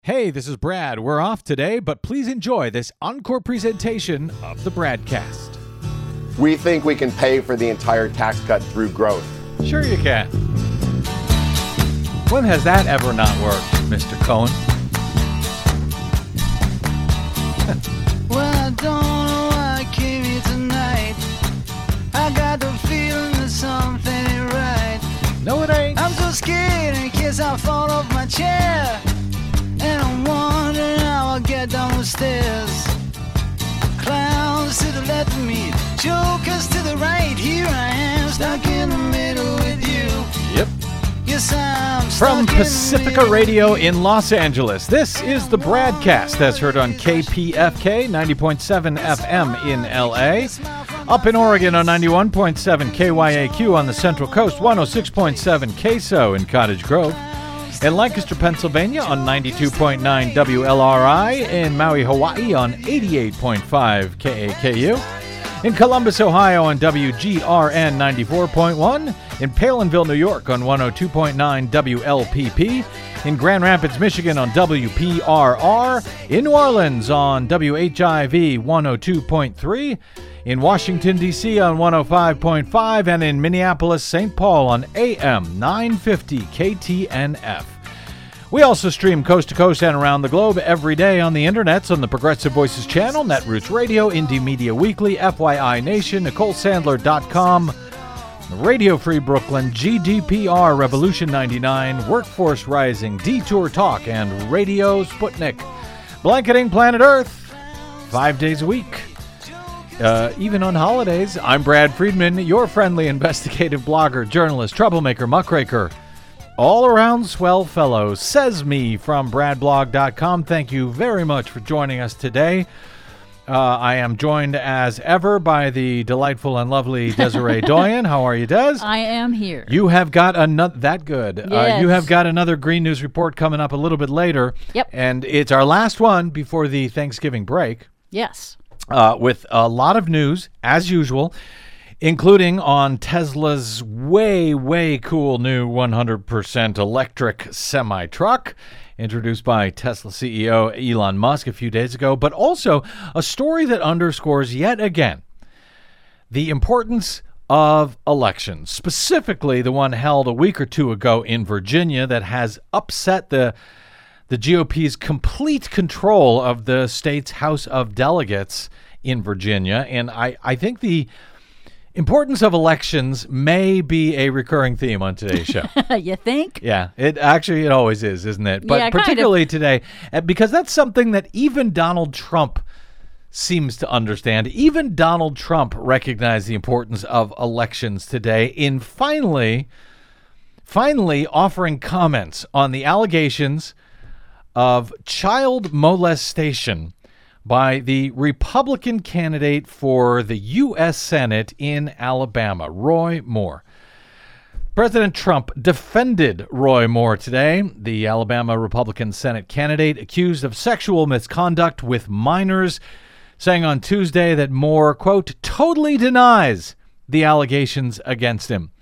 Hey, this is Brad. We're off today, but please enjoy this encore presentation of the Bradcast. We think we can pay for the entire tax cut through growth. Sure you can. When has that ever not worked, Mr. Cohen? Well, I don't know why I came here tonight. I got the feeling that something ain't right. No, it ain't. I'm so scared in case I fall off my chair. And I'm wondering how I'll get down the stairs. Clowns to the left of me, jokers to the right. Here I am, stuck in the middle with you. Yep. Yes, I'm stuck From in the Pacifica middle. Radio in Los Angeles, this is the Bradcast, as heard on KPFK 90.7 FM in LA. Up in Oregon on 91.7 KYAQ on the Central Coast, 106.7 KSO in Cottage Grove. In Lancaster, Pennsylvania on 92.9 WLRI. In Maui, Hawaii on 88.5 KAKU. In Columbus, Ohio on WGRN 94.1. In Palinville, New York on 102.9 WLPP. In Grand Rapids, Michigan on WPRR. In New Orleans on WHIV 102.3. In Washington, D.C. on 105.5, and in Minneapolis, St. Paul on AM 950 KTNF. We also stream coast to coast and around the globe every day on the internets on the Progressive Voices channel, Netroots Radio, Indie Media Weekly, FYI Nation, NicoleSandler.com, Radio Free Brooklyn, GDPR, Revolution 99, Workforce Rising, Detour Talk, and Radio Sputnik. Blanketing planet Earth 5 days a week. Even on holidays. I'm Brad Friedman, your friendly investigative blogger, journalist, troublemaker, muckraker, all-around swell fellow. Says me from bradblog.com. Thank you very much for joining us today. I am joined as ever by the delightful and lovely Desiree Doyen. How are you, Des? I am here. You have got another, that good. Yes. You have got another Green News Report coming up a little bit later. Yep. And it's our last one before the Thanksgiving break. Yes. With a lot of news, as usual, including on Tesla's way cool new 100% electric semi-truck, introduced by Tesla CEO Elon Musk a few days ago, but also a story that underscores yet again the importance of elections, specifically the one held a week or two ago in Virginia that has upset the GOP's complete control of the state's House of Delegates in Virginia. And I think the importance of elections may be a recurring theme on today's show. You think? Yeah, it always is, isn't it? But Yeah, kind of. particularly today, because that's something that even Donald Trump seems to understand. Even Donald Trump recognized the importance of elections today in finally offering comments on the allegations of child molestation by the Republican candidate for the U.S. Senate in Alabama, Roy Moore. President Trump defended Roy Moore today, the Alabama Republican Senate candidate accused of sexual misconduct with minors, saying on Tuesday that Moore, quote, totally denies the allegations against him.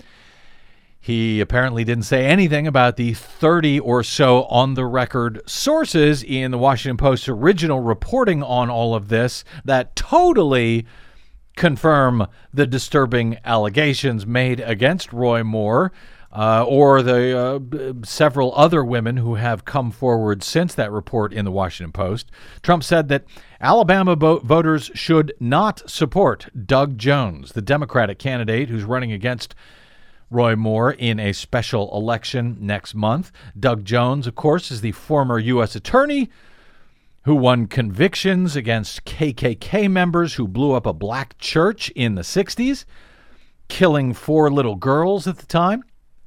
He apparently didn't say anything about the 30 or so on-the-record sources in the Washington Post's original reporting on all of this that totally confirm the disturbing allegations made against Roy Moore or the several other women who have come forward since that report in the Washington Post. Trump said that Alabama voters should not support Doug Jones, the Democratic candidate who's running against Roy Moore in a special election next month. Doug Jones, of course, is the former U.S. attorney who won convictions against KKK members who blew up a black church in the 60s, killing 4 little girls at the time.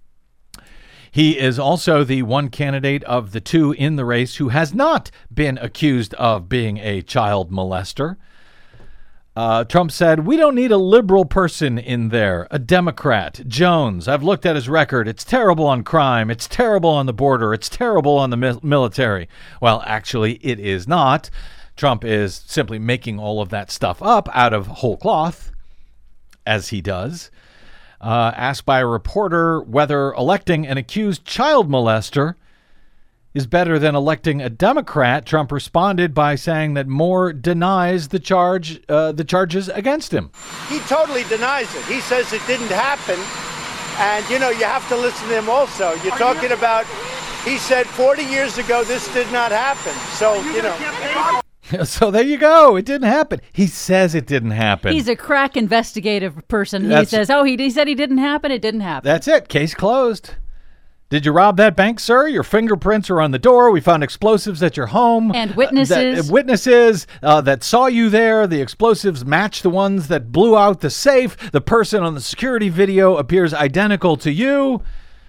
He is also the one candidate of the 2 in the race who has not been accused of being a child molester. Trump said, we don't need a liberal person in there, a Democrat. Jones, I've looked at his record. It's terrible on crime. It's terrible on the border. It's terrible on the military. Well, actually, it is not. Trump is simply making all of that stuff up out of whole cloth, as he does. Asked by a reporter whether electing an accused child molester is better than electing a Democrat, Trump responded by saying that Moore denies the charges against him. He totally denies it. He says it didn't happen. And, you have to listen to him also. You're talking about, he said 40 years ago this did not happen. So, So there you go. It didn't happen. He says it didn't happen. He's a crack investigative person. He says, he said he didn't happen. It didn't happen. That's it. Case closed. Did you rob that bank, sir? Your fingerprints are on the door. We found explosives at your home. And witnesses. Witnesses that saw you there. The explosives match the ones that blew out the safe. The person on the security video appears identical to you.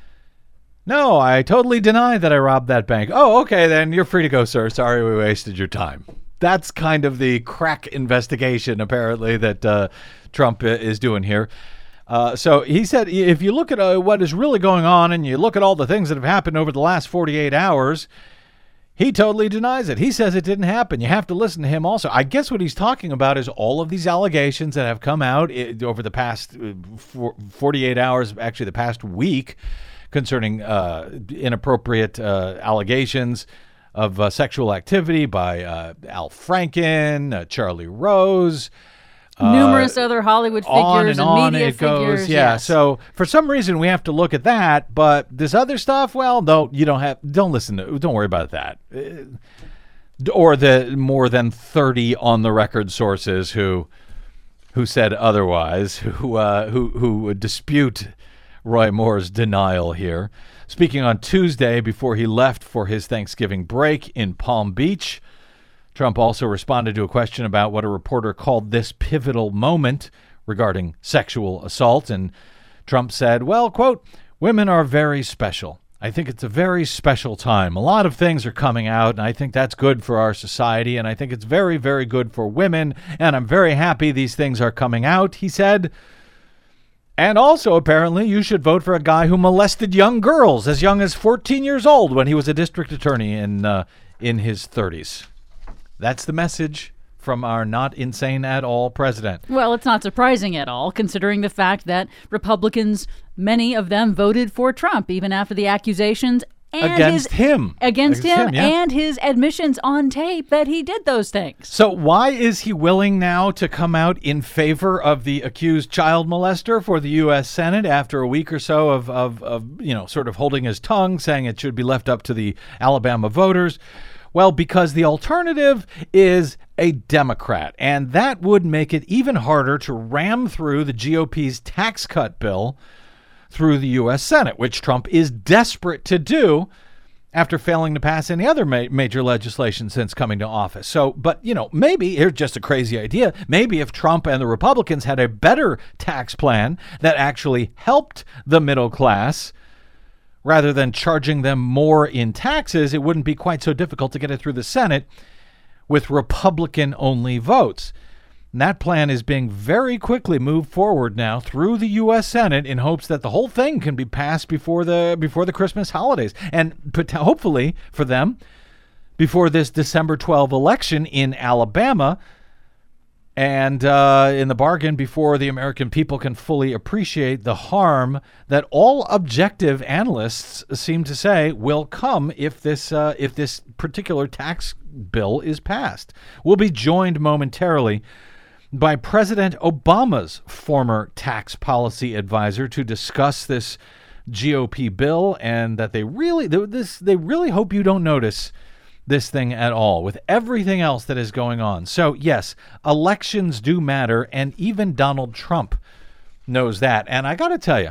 No, I totally deny that I robbed that bank. Oh, okay, then you're free to go, sir. Sorry we wasted your time. That's kind of the crack investigation, apparently, that Trump is doing here. So he said, if you look at what is really going on and you look at all the things that have happened over the last 48 hours, he totally denies it. He says it didn't happen. You have to listen to him also. I guess what he's talking about is all of these allegations that have come out over the past 48 hours, actually the past week, concerning inappropriate allegations of sexual activity by Al Franken, Charlie Rose, numerous other Hollywood figures and media it goes. figures. Yeah. Yes. So for some reason we have to look at that, but this other stuff, well, no, don't listen to, don't worry about that. Or the more than 30 on the record sources who said otherwise, who dispute Roy Moore's denial here. Speaking on Tuesday before he left for his Thanksgiving break in Palm Beach, Trump also responded to a question about what a reporter called this pivotal moment regarding sexual assault. And Trump said, well, quote, women are very special. I think it's a very special time. A lot of things are coming out, and I think that's good for our society, and I think it's very, very good for women, and I'm very happy these things are coming out, he said. And also, apparently, you should vote for a guy who molested young girls as young as 14 years old when he was a district attorney in his 30s. That's the message from our not insane at all president. Well, it's not surprising at all, considering the fact that Republicans, many of them voted for Trump, even after the accusations and against him, yeah. And his admissions on tape that he did those things. So why is he willing now to come out in favor of the accused child molester for the U.S. Senate after a week or so of sort of holding his tongue, saying it should be left up to the Alabama voters? Well, because the alternative is a Democrat, and that would make it even harder to ram through the GOP's tax cut bill through the U.S. Senate, which Trump is desperate to do after failing to pass any other major legislation since coming to office. So, but, maybe, here's just a crazy idea, maybe if Trump and the Republicans had a better tax plan that actually helped the middle class, rather than charging them more in taxes, it wouldn't be quite so difficult to get it through the Senate with Republican-only votes. And that plan is being very quickly moved forward now through the U.S. Senate in hopes that the whole thing can be passed before the Christmas holidays, and hopefully for them before this December 12 election in Alabama, and in the bargain before the American people can fully appreciate the harm that all objective analysts seem to say will come if this particular tax bill is passed. We'll be joined momentarily by President Obama's former tax policy advisor to discuss this GOP bill, and that they really hope you don't notice this thing at all with everything else that is going on. So yes, elections do matter, and even Donald Trump knows that. And I got to tell you,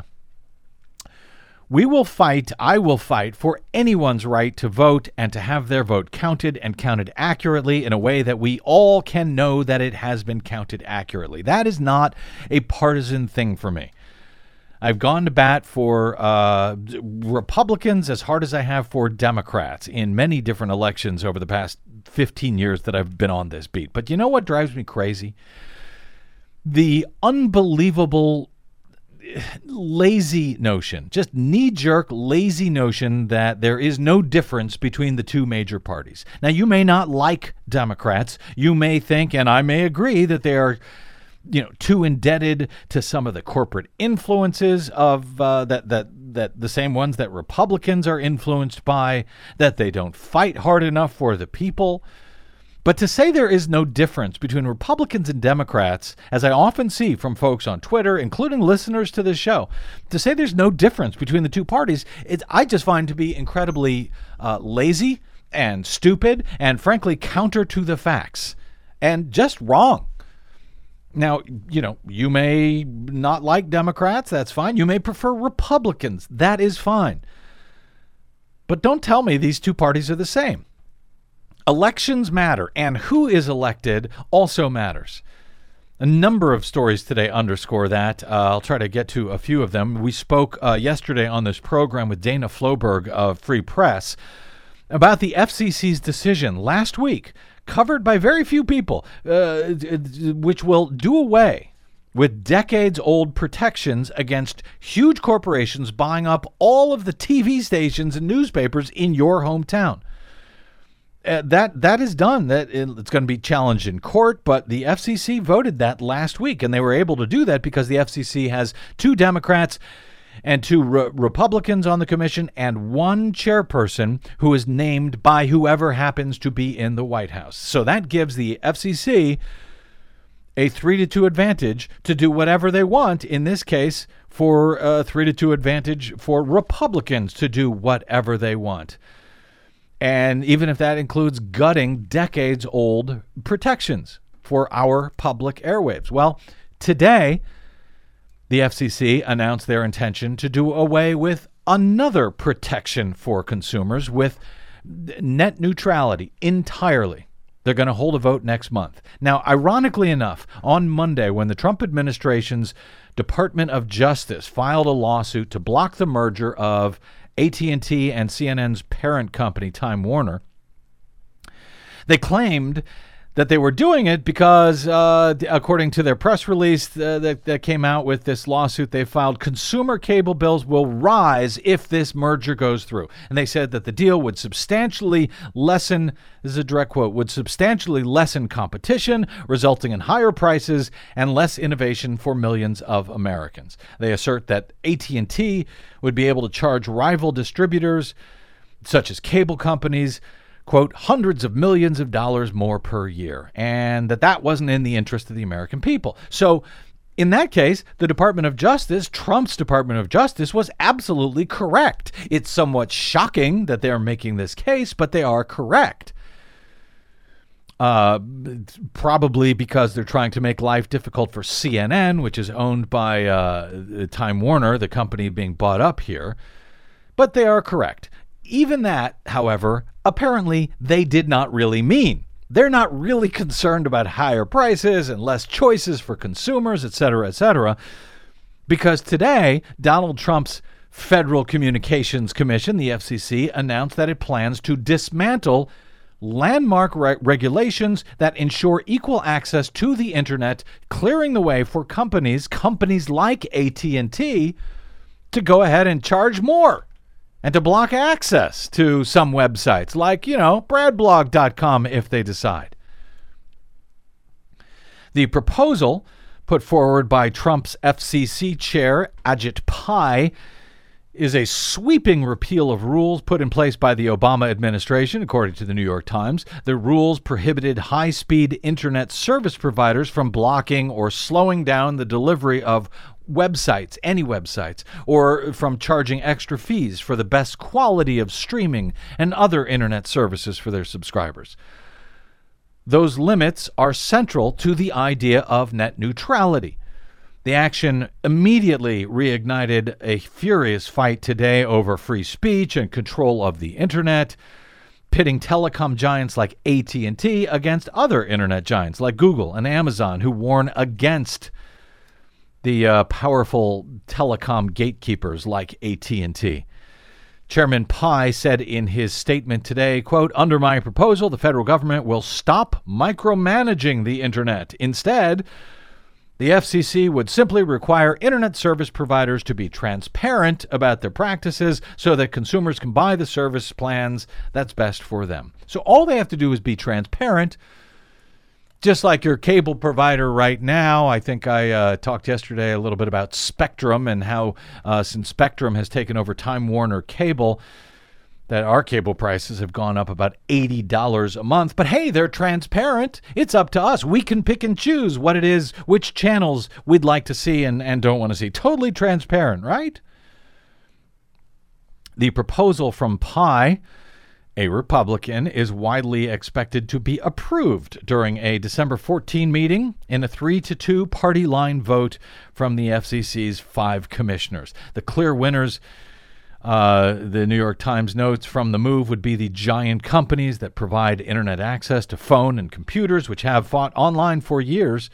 I will fight for anyone's right to vote and to have their vote counted, and counted accurately in a way that we all can know that it has been counted accurately. That is not a partisan thing for me. I've gone to bat for Republicans as hard as I have for Democrats in many different elections over the past 15 years that I've been on this beat. But you know what drives me crazy? The unbelievable lazy notion, just knee-jerk lazy notion that there is no difference between the two major parties. Now, you may not like Democrats. You may think, and I may agree, that they are too indebted to some of the corporate influences of that the same ones that Republicans are influenced by, that they don't fight hard enough for the people. But to say there is no difference between Republicans and Democrats, as I often see from folks on Twitter, including listeners to this show, to say there's no difference between the two parties, I just find to be incredibly lazy and stupid and, frankly, counter to the facts and just wrong. Now, you may not like Democrats. That's fine. You may prefer Republicans. That is fine. But don't tell me these two parties are the same. Elections matter, and who is elected also matters. A number of stories today underscore that. I'll try to get to a few of them. We spoke yesterday on this program with Dana Floberg of Free Press about the FCC's decision last week, covered by very few people, which will do away with decades-old protections against huge corporations buying up all of the TV stations and newspapers in your hometown. That is done. That it's going to be challenged in court, but the FCC voted that last week, and they were able to do that because the FCC has 2 Democrats and 2 Republicans on the commission and 1 chairperson who is named by whoever happens to be in the White House. So that gives the FCC a 3-2 advantage to do whatever they want, in this case, for a 3-2 advantage for Republicans to do whatever they want. And even if that includes gutting decades-old protections for our public airwaves. Well, today, the FCC announced their intention to do away with another protection for consumers with net neutrality entirely. They're going to hold a vote next month. Now, ironically enough, on Monday, when the Trump administration's Department of Justice filed a lawsuit to block the merger of AT&T and CNN's parent company, Time Warner, they claimed that they were doing it because, according to their press release that came out with this lawsuit they filed, consumer cable bills will rise if this merger goes through. And they said that the deal would substantially lessen, this is a direct quote, would substantially lessen competition, resulting in higher prices and less innovation for millions of Americans. They assert that AT&T would be able to charge rival distributors, such as cable companies, quote, hundreds of millions of dollars more per year, and that wasn't in the interest of the American people. So in that case, the Department of Justice, Trump's Department of Justice, was absolutely correct. It's somewhat shocking that they're making this case, but they are correct. Probably because they're trying to make life difficult for CNN, which is owned by Time Warner, the company being bought up here. But they are correct. Even that, however, apparently they did not really mean. They're not really concerned about higher prices and less choices for consumers, et cetera, because today, Donald Trump's Federal Communications Commission, the FCC, announced that it plans to dismantle landmark regulations that ensure equal access to the internet, clearing the way for companies like AT&T to go ahead and charge more and to block access to some websites like, bradblog.com if they decide. The proposal put forward by Trump's FCC chair, Ajit Pai, is a sweeping repeal of rules put in place by the Obama administration, according to the New York Times. The rules prohibited high-speed internet service providers from blocking or slowing down the delivery of websites, any websites, or from charging extra fees for the best quality of streaming and other internet services for their subscribers. Those limits are central to the idea of net neutrality. The action immediately reignited a furious fight today over free speech and control of the internet, pitting telecom giants like AT&T against other internet giants like Google and Amazon, who warn against the powerful telecom gatekeepers like AT&T. Chairman Pai said in his statement today, quote, "Under my proposal, the federal government will stop micromanaging the internet. Instead, the FCC would simply require internet service providers to be transparent about their practices so that consumers can buy the service plans that's best for them." So all they have to do is be transparent, Just like your cable provider right now. I think I talked yesterday a little bit about Spectrum and how since Spectrum has taken over Time Warner Cable, that our cable prices have gone up about $80 a month. But hey, they're transparent. It's up to us. We can pick and choose what it is, which channels we'd like to see and don't want to see. Totally transparent, right? The proposal from Pai, a Republican, is widely expected to be approved during a December 14 meeting in a 3-2 party line vote from the FCC's 5 commissioners. The clear winners, the New York Times notes, from the move would be the giant companies that provide internet access to phone and computers, which have fought online for years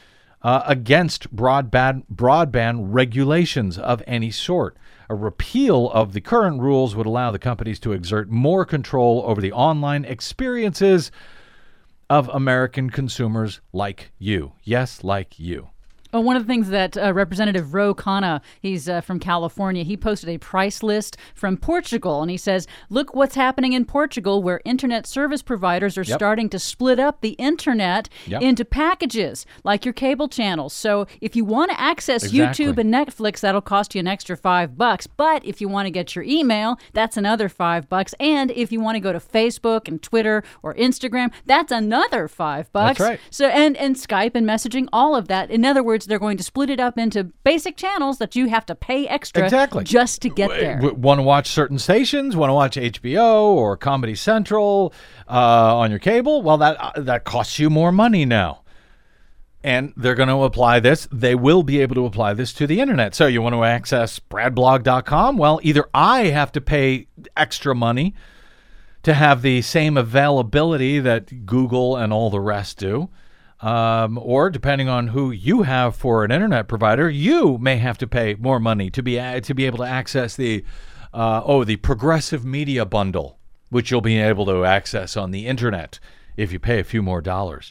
against broadband regulations of any sort. A repeal of the current rules would allow the companies to exert more control over the online experiences of American consumers like you. Yes, like you. Oh, one of the things that Representative Ro Khanna, he's from California, he posted a price list from Portugal, and he says, look what's happening in Portugal, where internet service providers are starting to split up the internet into packages, like your cable channels. So if you want to access YouTube and Netflix, that'll cost you an extra $5. But if you want to get your email, that's another $5. And if you want to go to Facebook and Twitter or Instagram, that's another $5. That's right. So and Skype and messaging, all of that. In other words, they're going to split it up into basic channels that you have to pay extra just to get there. Want to watch certain stations? Want to watch HBO or Comedy Central on your cable? Well, that costs you more money now. And they're going to apply this. They will be able to apply this to the internet. So you want to access bradblog.com? Well, either I have to pay extra money to have the same availability that Google and all the rest do, or depending on who you have for an internet provider, you may have to pay more money to be able to access the progressive media bundle, which you'll be able to access on the internet if you pay a few more dollars.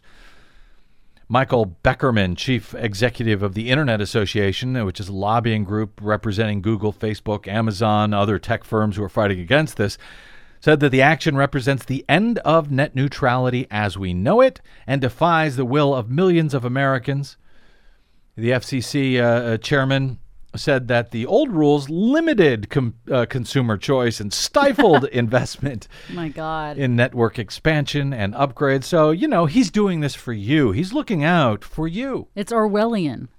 Michael Beckerman, chief executive of the Internet Association, which is a lobbying group representing Google, Facebook, Amazon, other tech firms who are fighting against this, said that the action represents the end of net neutrality as we know it and defies the will of millions of Americans. The FCC chairman said that the old rules limited consumer choice and stifled investment in network expansion and upgrades. So, he's doing this for you. He's looking out for you. It's Orwellian.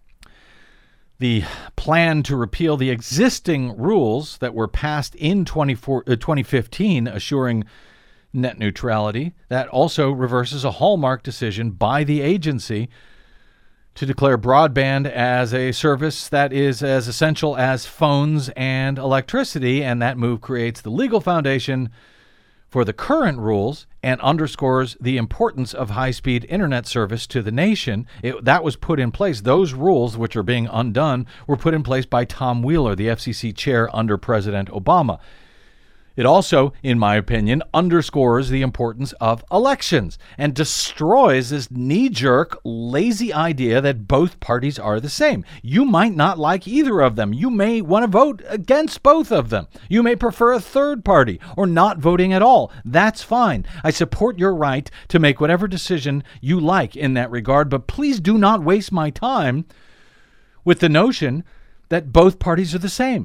The plan to repeal the existing rules that were passed in 2015, assuring net neutrality, that also reverses a hallmark decision by the agency to declare broadband as a service that is as essential as phones and electricity, and that move creates the legal foundation for the current rules and underscores the importance of high-speed internet service to the nation. That was put in place. Those rules, which are being undone, were put in place by Tom Wheeler, the FCC chair under President Obama. It also, in my opinion, underscores the importance of elections and destroys this knee-jerk, lazy idea that both parties are the same. You might not like either of them. You may want to vote against both of them. You may prefer a third party or not voting at all. That's fine. I support your right to make whatever decision you like in that regard, but please do not waste my time with the notion that both parties are the same.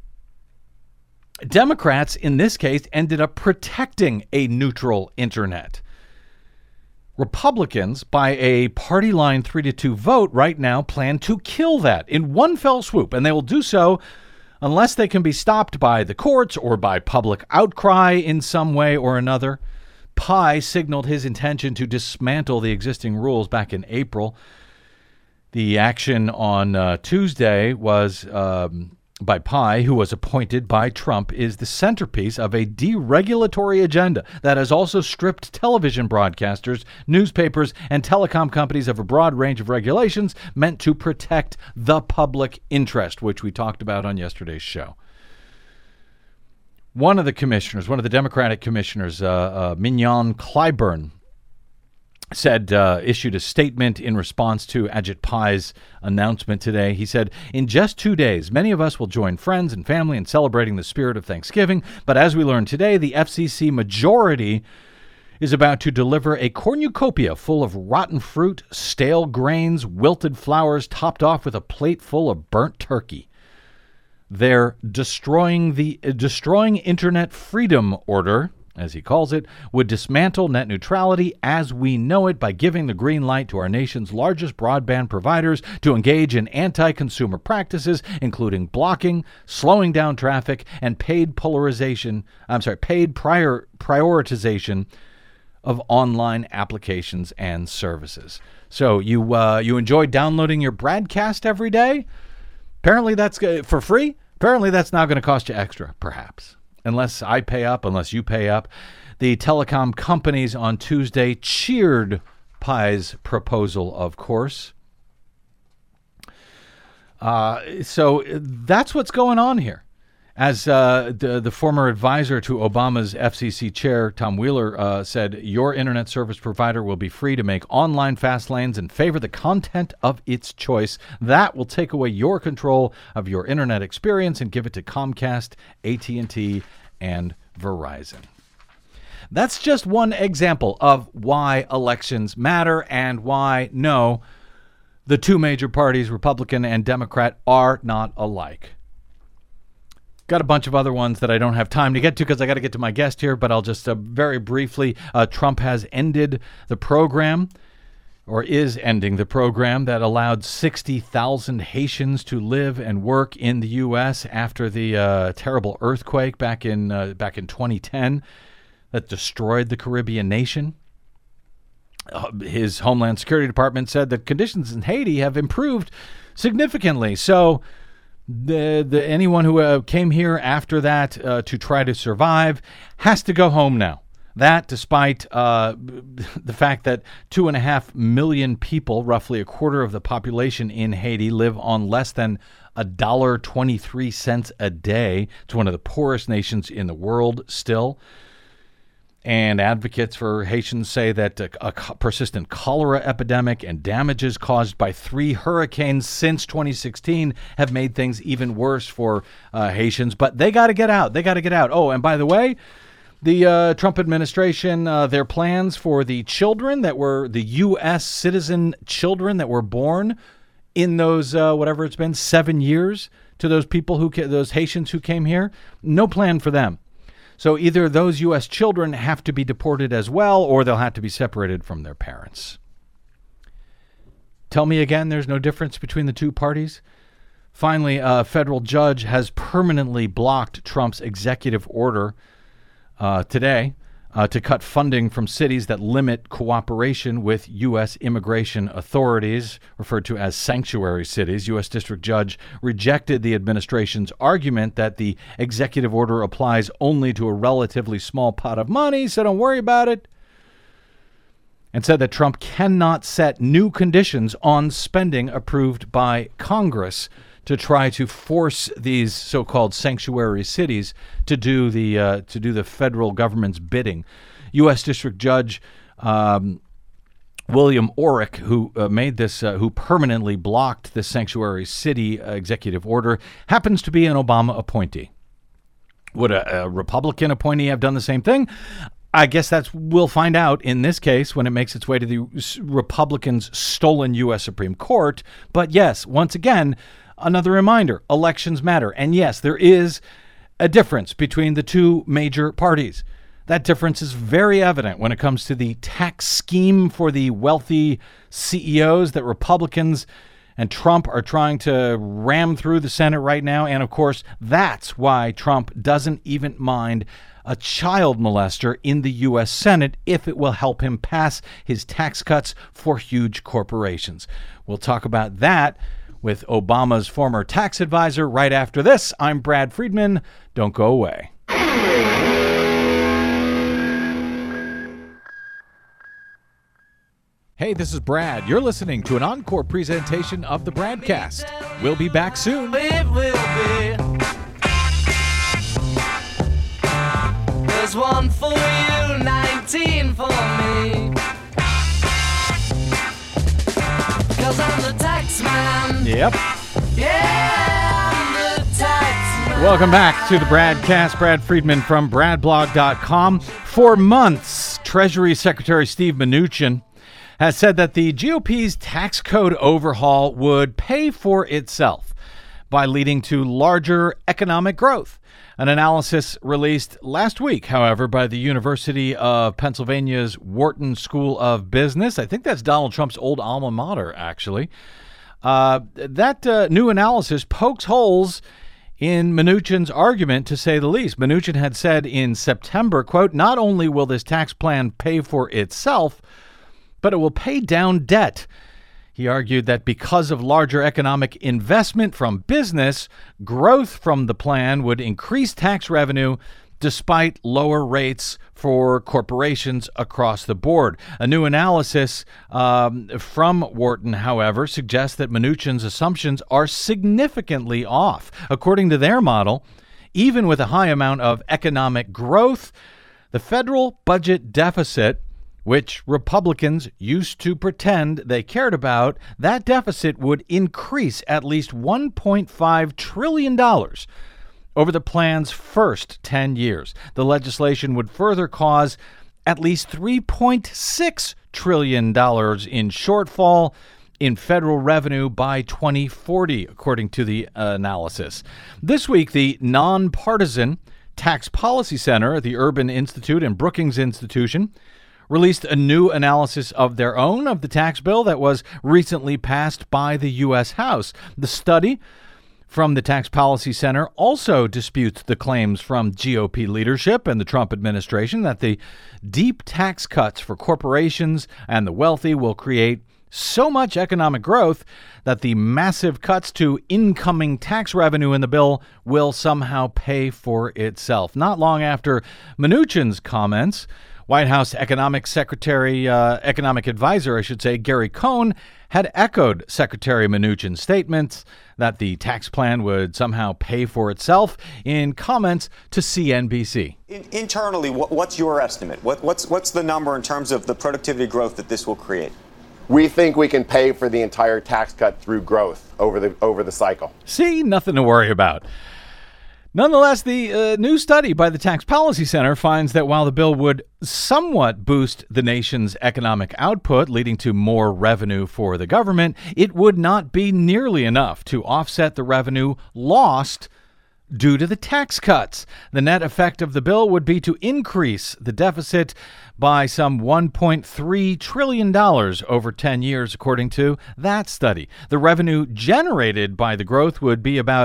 Democrats, in this case, ended up protecting a neutral internet. Republicans, by a party line 3-2 vote right now, plan to kill that in one fell swoop, and they will do so unless they can be stopped by the courts or by public outcry in some way or another. Pai signaled his intention to dismantle the existing rules back in April. The action on Tuesday was by Pai, who was appointed by Trump, is the centerpiece of a deregulatory agenda that has also stripped television broadcasters, newspapers, and telecom companies of a broad range of regulations meant to protect the public interest, which we talked about on yesterday's show. One of the Democratic commissioners, Mignon Clyburn, issued a statement in response to Ajit Pai's announcement today. He said, "In just 2 days, many of us will join friends and family in celebrating the spirit of Thanksgiving. But as we learned today, the FCC majority is about to deliver a cornucopia full of rotten fruit, stale grains, wilted flowers, topped off with a plate full of burnt turkey. Their destroying internet freedom order, as he calls it, would dismantle net neutrality as we know it by giving the green light to our nation's largest broadband providers to engage in anti-consumer practices, including blocking, slowing down traffic, and paid prioritization of online applications and services. So you enjoy downloading your Bradcast every day? Apparently that's for free. Apparently that's now going to cost you extra, perhaps. Unless I pay up, unless you pay up. The telecom companies on Tuesday cheered Pai's proposal, of course. So that's what's going on here. As the former advisor to Obama's FCC chair, Tom Wheeler, said, your internet service provider will be free to make online fast lanes and favor the content of its choice. That will take away your control of your internet experience and give it to Comcast, AT&T, and Verizon. That's just one example of why elections matter and why, no, the two major parties, Republican and Democrat, are not alike. Got a bunch of other ones that I don't have time to get to because I got to get to my guest here, but I'll just very briefly, Trump has ended the program, or is ending the program, that allowed 60,000 Haitians to live and work in the U.S. after the terrible earthquake back in 2010 that destroyed the Caribbean nation. His Homeland Security Department said that conditions in Haiti have improved significantly. So anyone who came here after that to try to survive has to go home now. That, despite the fact that 2.5 million people, roughly a quarter of the population in Haiti, live on less than $1.23 a day. It's one of the poorest nations in the world still. And advocates for Haitians say that a persistent cholera epidemic and damages caused by 3 hurricanes since 2016 have made things even worse for Haitians. But they got to get out. They got to get out. Oh, and by the way, the Trump administration, their plans for the children that were the U.S. citizen children that were born in those, whatever it's been, 7 years to those people those Haitians who came here, no plan for them. So either those U.S. children have to be deported as well, or they'll have to be separated from their parents. Tell me again, there's no difference between the two parties? Finally, a federal judge has permanently blocked Trump's executive order today to cut funding from cities that limit cooperation with U.S. immigration authorities, referred to as sanctuary cities. U.S. District Judge rejected the administration's argument that the executive order applies only to a relatively small pot of money, so don't worry about it, and said that Trump cannot set new conditions on spending approved by Congress to try to force these so-called sanctuary cities to do the federal government's bidding. U.S. District Judge William Orrick, who made this, who permanently blocked the sanctuary city executive order, happens to be an Obama appointee. Would a Republican appointee have done the same thing? I guess we'll find out in this case when it makes its way to the Republicans' stolen U.S. Supreme Court. But yes, once again, another reminder, elections matter. And yes, there is a difference between the two major parties. That difference is very evident when it comes to the tax scheme for the wealthy CEOs that Republicans and Trump are trying to ram through the Senate right now. And of course, that's why Trump doesn't even mind a child molester in the U.S. Senate if it will help him pass his tax cuts for huge corporations. We'll talk about that with Obama's former tax advisor right after this. I'm Brad Friedman. Don't go away. Hey, this is Brad. You're listening to an encore presentation of the Bradcast. We'll be back soon. It will be. There's one for you, 19 for me. 'Cause I'm the tax man. Yep. Yeah, I'm the tax man. Welcome back to the Bradcast. Brad Friedman from BradBlog.com. For months, Treasury Secretary Steve Mnuchin has said that the GOP's tax code overhaul would pay for itself by leading to larger economic growth. An analysis released last week, however, by the University of Pennsylvania's Wharton School of Business. I think that's Donald Trump's old alma mater, actually. That new analysis pokes holes in Mnuchin's argument, to say the least. Mnuchin had said in September, quote, "Not only will this tax plan pay for itself, but it will pay down debt." He argued that because of larger economic investment from business, growth from the plan would increase tax revenue despite lower rates for corporations across the board. A new analysis from Wharton, however, suggests that Mnuchin's assumptions are significantly off. According to their model, even with a high amount of economic growth, the federal budget deficit, which Republicans used to pretend they cared about, that deficit would increase at least $1.5 trillion over the plan's first 10 years. The legislation would further cause at least $3.6 trillion in shortfall in federal revenue by 2040, according to the analysis. This week, the nonpartisan Tax Policy Center, the Urban Institute, and Brookings Institution released a new analysis of their own of the tax bill that was recently passed by the U.S. House. The study from the Tax Policy Center also disputes the claims from GOP leadership and the Trump administration that the deep tax cuts for corporations and the wealthy will create so much economic growth that the massive cuts to incoming tax revenue in the bill will somehow pay for itself. Not long after Mnuchin's comments, White House economic advisor, Gary Cohn, had echoed Secretary Mnuchin's statements that the tax plan would somehow pay for itself in comments to CNBC. Internally, what's your estimate? What's the number in terms of the productivity growth that this will create? We think we can pay for the entire tax cut through growth over the cycle. See, nothing to worry about. Nonetheless, the new study by the Tax Policy Center finds that while the bill would somewhat boost the nation's economic output, leading to more revenue for the government, it would not be nearly enough to offset the revenue lost due to the tax cuts. The net effect of the bill would be to increase the deficit by some $1.3 trillion over 10 years, according to that study. The revenue generated by the growth would be about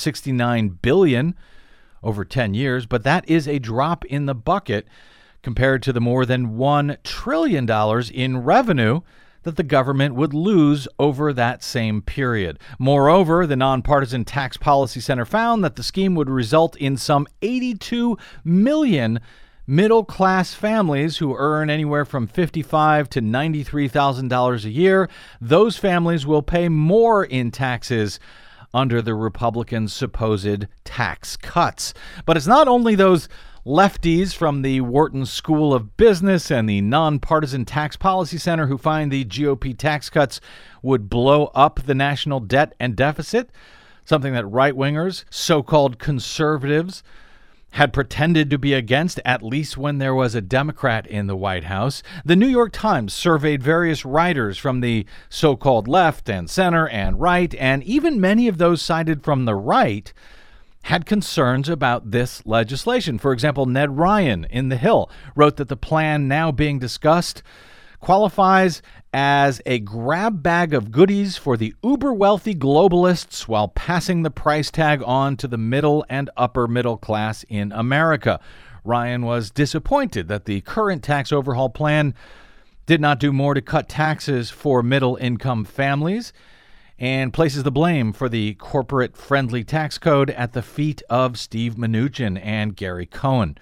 $169 billion over 10 years, but that is a drop in the bucket compared to the more than $1 trillion in revenue that the government would lose over that same period. Moreover, the nonpartisan Tax Policy Center found that the scheme would result in some 82 million middle-class families who earn anywhere from $55,000 to $93,000 a year. Those families will pay more in taxes under the Republicans' supposed tax cuts. But it's not only those lefties from the Wharton School of Business and the nonpartisan Tax Policy Center who find the GOP tax cuts would blow up the national debt and deficit, something that right-wingers, so-called conservatives, had pretended to be against, at least when there was a Democrat in the White House. The New York Times surveyed various writers from the so-called left and center and right, and even many of those cited from the right had concerns about this legislation. For example, Ned Ryan in The Hill wrote that the plan now being discussed qualifies as a grab bag of goodies for the uber-wealthy globalists while passing the price tag on to the middle and upper middle class in America. Ryan was disappointed that the current tax overhaul plan did not do more to cut taxes for middle-income families, and places the blame for the corporate-friendly tax code at the feet of Steve Mnuchin and Gary Cohn.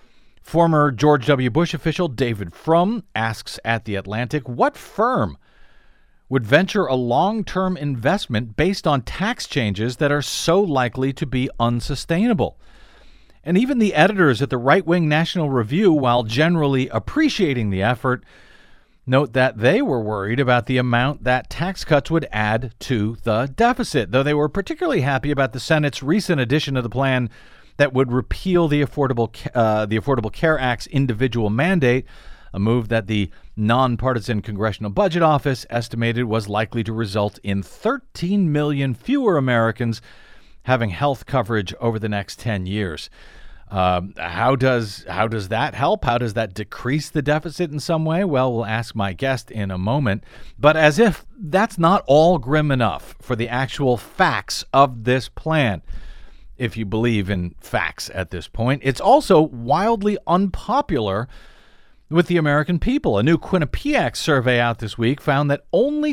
Former George W. Bush official David Frum asks at The Atlantic, what firm would venture a long-term investment based on tax changes that are so likely to be unsustainable? And even the editors at the right-wing National Review, while generally appreciating the effort, note that they were worried about the amount that tax cuts would add to the deficit, though they were particularly happy about the Senate's recent addition of the plan that would repeal the Affordable Care Act's individual mandate a move that the nonpartisan Congressional Budget Office estimated was likely to result in 13 million fewer Americans having health coverage over the next 10 years. How does that help? How does that decrease the deficit in some way? Well, we'll ask my guest in a moment. But as if that's not all grim enough for the actual facts of this plan, if you believe in facts at this point, it's also wildly unpopular with the American people. A new Quinnipiac survey out this week found that only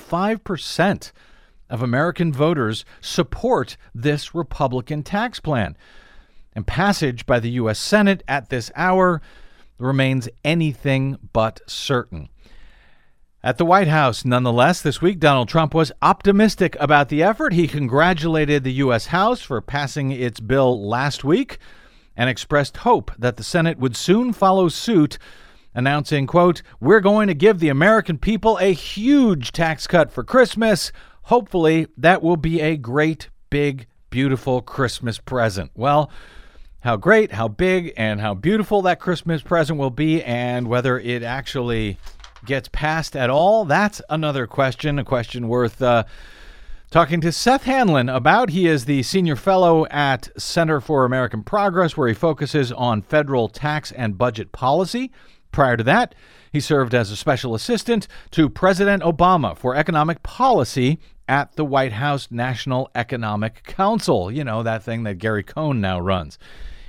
25% of American voters support this Republican tax plan. And passage by the U.S. Senate at this hour remains anything but certain. At the White House, nonetheless, this week, Donald Trump was optimistic about the effort. He congratulated the U.S. House for passing its bill last week and expressed hope that the Senate would soon follow suit, announcing, quote, "We're going to give the American people a huge tax cut for Christmas. Hopefully, that will be a great, big, beautiful Christmas present." Well, how great, how big, and how beautiful that Christmas present will be, and whether it actually gets passed at all, that's another question, a question worth talking to Seth Hanlon about. He is the senior fellow at Center for American Progress, where he focuses on federal tax and budget policy. Prior to that, he served as a special assistant to President Obama for economic policy at the White House National Economic Council. You know, that thing that Gary Cohn now runs.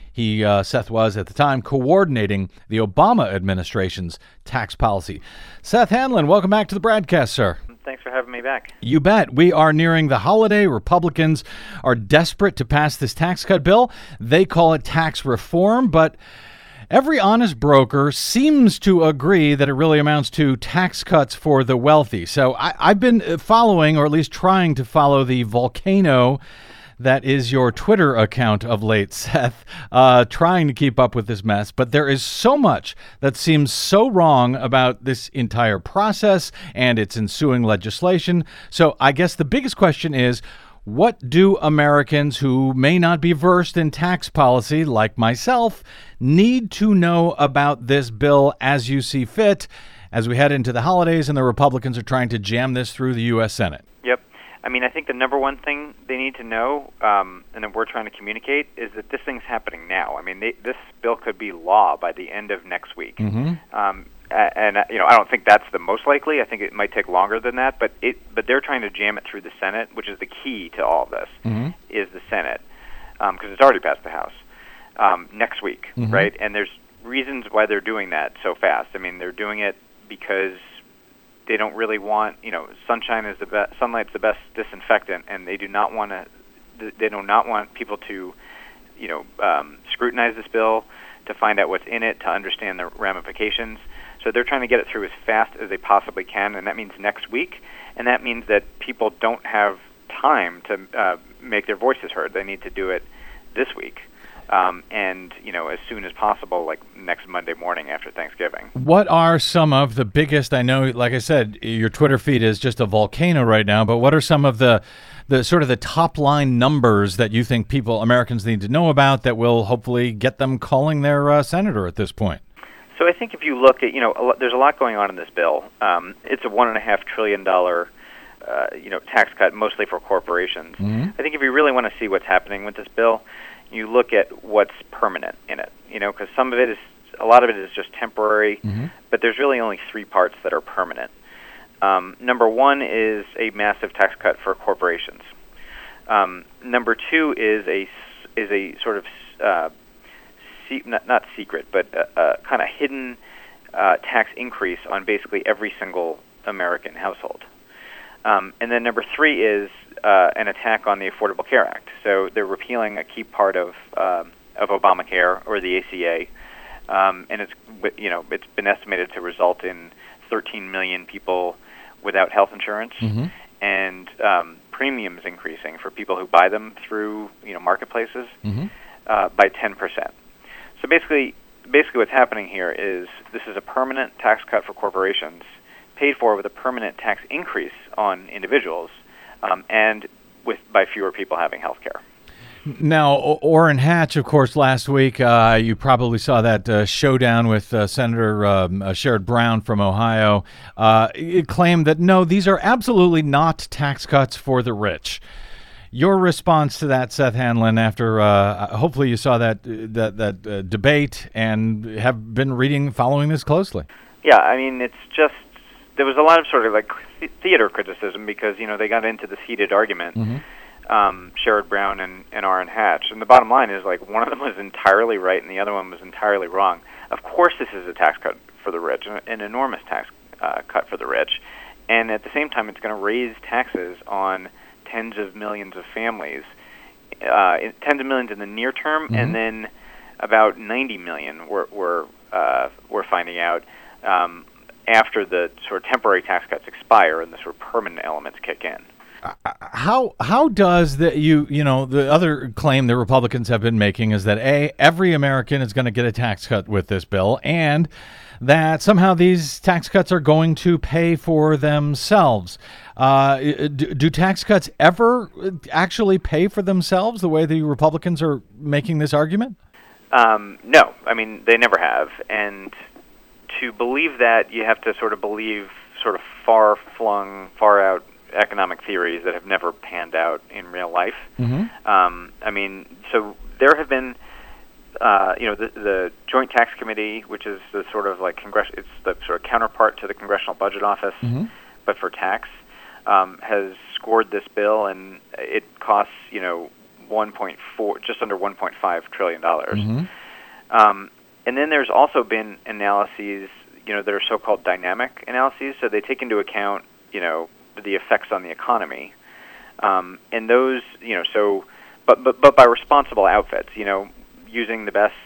Seth was, at the time, coordinating the Obama administration's tax policy. Seth Hanlon, welcome back to the broadcast, sir. Thanks for having me back. You bet. We are nearing the holiday. Republicans are desperate to pass this tax cut bill. They call it tax reform, but every honest broker seems to agree that it really amounts to tax cuts for the wealthy. So I've been following, or at least trying to follow, the volcano that is your Twitter account of late, Seth, trying to keep up with this mess. But there is so much that seems so wrong about this entire process and its ensuing legislation. So I guess the biggest question is, what do Americans who may not be versed in tax policy, like myself, need to know about this bill as you see fit, as we head into the holidays and the Republicans are trying to jam this through the U.S. Senate? Yep. I mean, I think the number one thing they need to know, and that we're trying to communicate, is that this thing's happening now. I mean, this bill could be law by the end of next week. Mm-hmm. And I don't think that's the most likely. I think it might take longer than that. But they're trying to jam it through the Senate, which is the key to all of this. Mm-hmm. Is the Senate, because it's already passed the House next week, mm-hmm. right? And there's reasons why they're doing that so fast. I mean, they're doing it because they don't really want, sunlight's the best disinfectant, and they do not want people to, scrutinize this bill, to find out what's in it, to understand the ramifications. So they're trying to get it through as fast as they possibly can, and that means next week, and that means that people don't have time to make their voices heard. They need to do it this week. And as soon as possible, like next Monday morning after Thanksgiving. What are some of the biggest, I know, like I said, your Twitter feed is just a volcano right now, but what are some of the sort of the top line numbers that you think Americans need to know about that will hopefully get them calling their senator at this point? So I think if you look at, there's a lot going on in this bill. It's a $1.5 trillion tax cut, mostly for corporations. Mm-hmm. I think if you really want to see what's happening with this bill, you look at what's permanent in it, because a lot of it is just temporary, mm-hmm. but there's really only three parts that are permanent. Number one is a massive tax cut for corporations. Number two is a sort of not secret, but kind of hidden tax increase on basically every single American household. And then number three is an attack on the Affordable Care Act. So they're repealing a key part of Obamacare, or the ACA, and it's been estimated to result in 13 million people without health insurance, mm-hmm. and premiums increasing for people who buy them through marketplaces, mm-hmm. By 10%. So basically what's happening here is this is a permanent tax cut for corporations, paid for with a permanent tax increase on individuals, and by fewer people having health care. Now, Orrin Hatch, of course, last week, you probably saw that showdown with Senator Sherrod Brown from Ohio. It claimed that, no, these are absolutely not tax cuts for the rich. Your response to that, Seth Hanlon, after hopefully you saw that debate and have been following this closely. Yeah, I mean, it's just, there was a lot of sort of like theater criticism because, they got into this heated argument. Sherrod Brown and Orrin Hatch. And the bottom line is, like, one of them was entirely right and the other one was entirely wrong. Of course this is a tax cut for the rich, an enormous tax cut for the rich. And at the same time, it's going to raise taxes on tens of millions of families, tens of millions in the near term, and then about 90 million we're finding out after the sort of temporary tax cuts expire and the sort of permanent elements kick in. How does the other claim the Republicans have been making is that every American is going to get a tax cut with this bill, and that somehow these tax cuts are going to pay for themselves. Do tax cuts ever actually pay for themselves the way the Republicans are making this argument? No, I mean, they never have. And to believe that, you have to sort of believe sort of far-flung, far-out economic theories that have never panned out in real life. I mean, so there have been, the Joint Tax Committee, which is the sort of like it's the sort of counterpart to the Congressional Budget Office, but for tax, has scored this bill, and it costs, just under $1.5 trillion. And then there's also been analyses, that are so-called dynamic analyses, so they take into account, the effects on the economy, and those, but by responsible outfits, using the best,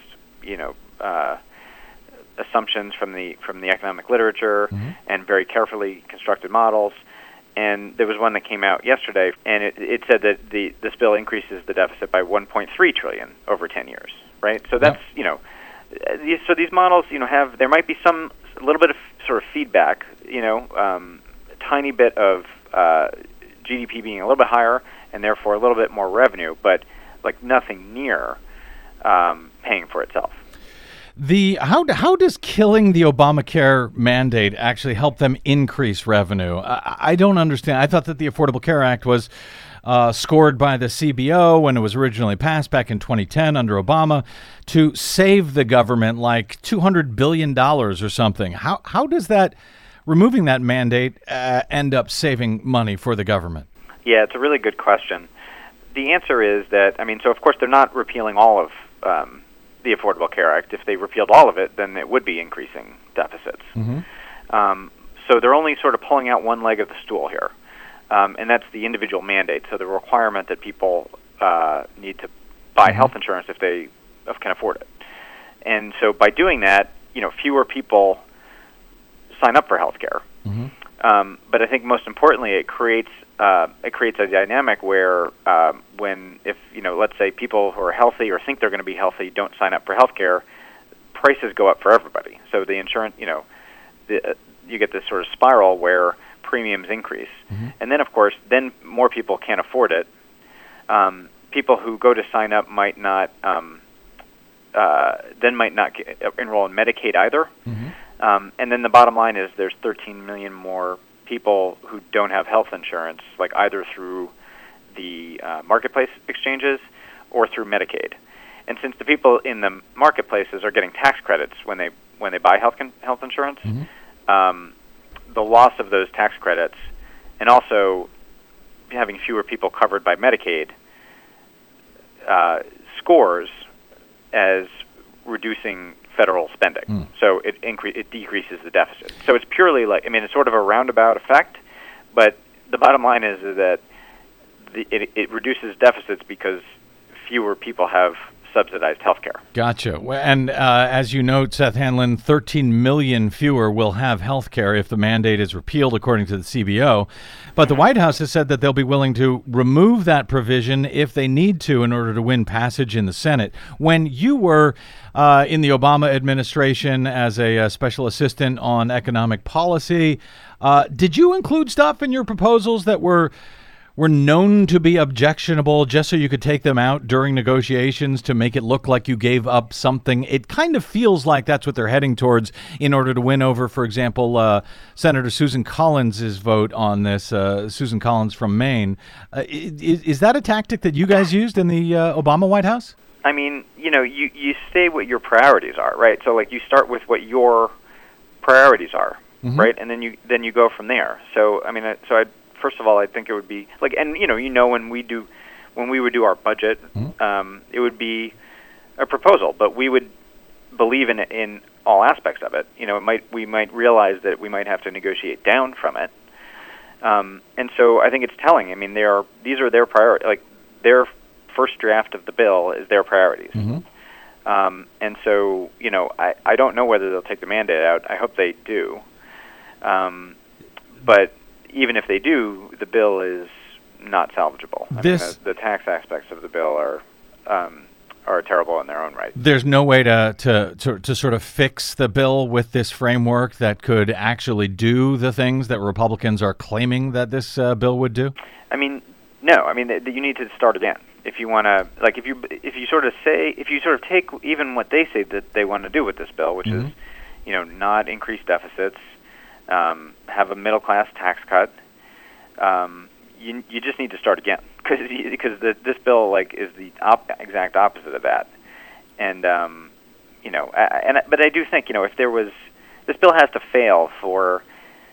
assumptions from the economic literature and very carefully constructed models. And there was one that came out yesterday, and it said that this bill increases the deficit by 1.3 trillion over 10 years, right? So that's so these models, there might be a little bit of sort of feedback, tiny bit of GDP being a little bit higher and therefore a little bit more revenue, but like nothing near paying for itself. How does killing the Obamacare mandate actually help them increase revenue? I don't understand. I thought that the Affordable Care Act was scored by the CBO when it was originally passed back in 2010 under Obama to save the government like $200 billion or something. How does that, removing that mandate, end up saving money for the government? Yeah, it's a really good question. The answer is that, so of course they're not repealing all of the Affordable Care Act. If they repealed all of it, then it would be increasing deficits. So they're only sort of pulling out one leg of the stool here, and that's the individual mandate, so the requirement that people need to buy health insurance if they can afford it. And so by doing that, fewer people sign up for health care. But I think most importantly, it creates a dynamic where if let's say people who are healthy or think they're going to be healthy don't sign up for health care, prices go up for everybody. So the insurance, you get this sort of spiral where premiums increase. And then, of course, then more people can't afford it. People who go to sign up might not enroll in Medicaid either. And then the bottom line is there's 13 million more people who don't have health insurance, like either through the marketplace exchanges or through Medicaid. And since the people in the marketplaces are getting tax credits when they buy health insurance, the loss of those tax credits and also having fewer people covered by Medicaid scores as reducing federal spending. So it decreases the deficit. So it's purely it's sort of a roundabout effect, but the bottom line is that it reduces deficits because fewer people have subsidized health care. Gotcha. And as you note, Seth Hanlon, 13 million fewer will have health care if the mandate is repealed, according to the CBO. But the White House has said that they'll be willing to remove that provision if they need to in order to win passage in the Senate. When you were in the Obama administration as a special assistant on economic policy, did you include stuff in your proposals that were were known to be objectionable just so you could take them out during negotiations to make it look like you gave up something. It kind of feels like that's what they're heading towards in order to win over, for example, Senator Susan Collins' vote on this, Susan Collins from Maine. Is that a tactic that you guys used in the Obama White House? I mean, you say what your priorities are, right? So, like, you start with what your priorities are, right? And then you go from there. So, I mean, first of all, I think it would be like, and when we would do our budget, it would be a proposal, but we would believe in it in all aspects of it. We might realize that we might have to negotiate down from it, and so I think it's telling. I mean, these are their priorities. Like, their first draft of the bill is their priorities, and so I don't know whether they'll take the mandate out. I hope they do, but even if they do, the bill is not salvageable. I mean, the tax aspects of the bill are terrible in their own right. There's no way to sort of fix the bill with this framework that could actually do the things that Republicans are claiming that this bill would do? I mean, no. I mean, you need to start again. If you want to, like, if you sort of take even what they say that they want to do with this bill, which is, not increase deficits, have a middle class tax cut, you just need to start again because this bill is the exact opposite of that, and but I do think if there was, this bill has to fail for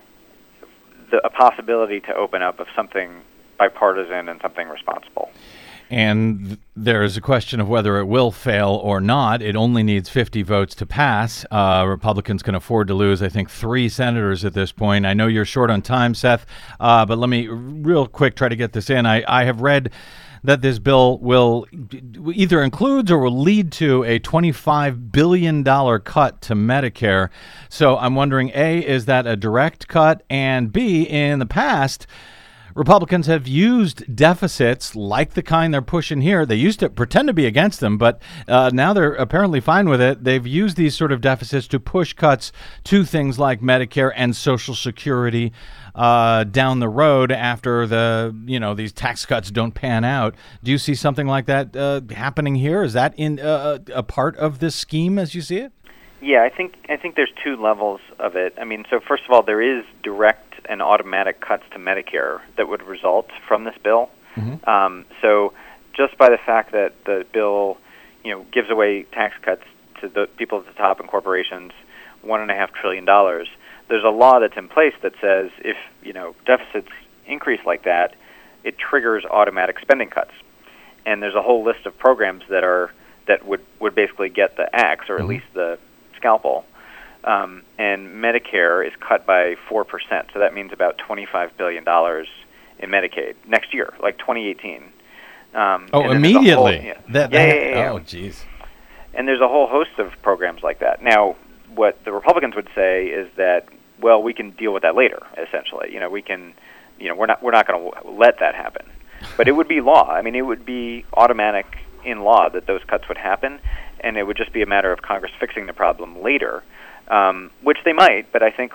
a possibility to open up of something bipartisan and something responsible. And there is a question of whether it will fail or not. It only needs 50 votes to pass. Republicans can afford to lose, I think, 3 senators at this point. I know you're short on time, Seth, but let me real quick try to get this in. I have read that this bill will either includes or will lead to a $25 billion cut to Medicare. So I'm wondering, A, is that a direct cut? And B, in the past, Republicans have used deficits like the kind they're pushing here. They used to pretend to be against them, but now they're apparently fine with it. They've used these sort of deficits to push cuts to things like Medicare and Social Security down the road after these tax cuts don't pan out. Do you see something like that happening here? Is that in a part of this scheme as you see it? Yeah, I think there's 2 levels of it. I mean, so first of all, there is direct and automatic cuts to Medicare that would result from this bill. So just by the fact that the bill, gives away tax cuts to the people at the top and corporations, $1.5 trillion, there's a law that's in place that says if deficits increase like that, it triggers automatic spending cuts. And there's a whole list of programs that would basically get the axe, or at least the scalpel. And Medicare is cut by 4%, so that means about $25 billion in Medicaid next year, like 2018. Immediately? Yeah. Oh, geez. And there's a whole host of programs like that. Now, what the Republicans would say is that, well, we can deal with that later, essentially. We can, we're not going to let that happen. But it would be law. I mean, it would be automatic in law that those cuts would happen, and it would just be a matter of Congress fixing the problem later. Which they might, but I think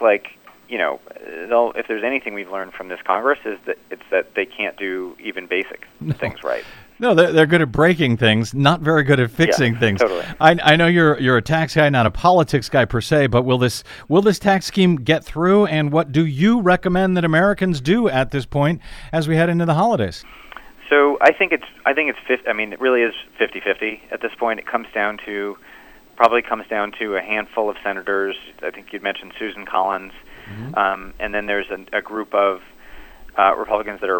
if there's anything we've learned from this Congress is that it's that they can't do even basic things right. No, they're good at breaking things, not very good at fixing things. Totally. I know you're a tax guy, not a politics guy per se, but will this tax scheme get through? And what do you recommend that Americans do at this point as we head into the holidays? So I think it's it really is 50-50 at this point. It probably comes down to a handful of senators. I think you'd mentioned Susan Collins, and then there's a group of Republicans that are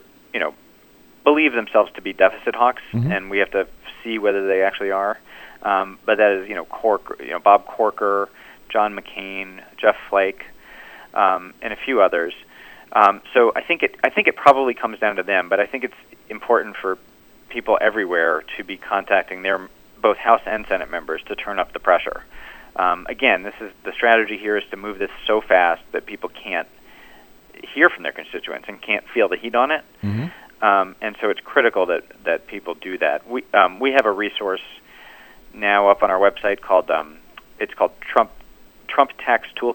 believe themselves to be deficit hawks, and we have to see whether they actually are. But that is Bob Corker, John McCain, Jeff Flake, and a few others. So I think it probably comes down to them. But I think it's important for people everywhere to be contacting their both House and Senate members to turn up the pressure. Again, the strategy here is to move this so fast that people can't hear from their constituents and can't feel the heat on it. And so it's critical that people do that. We have a resource now up on our website called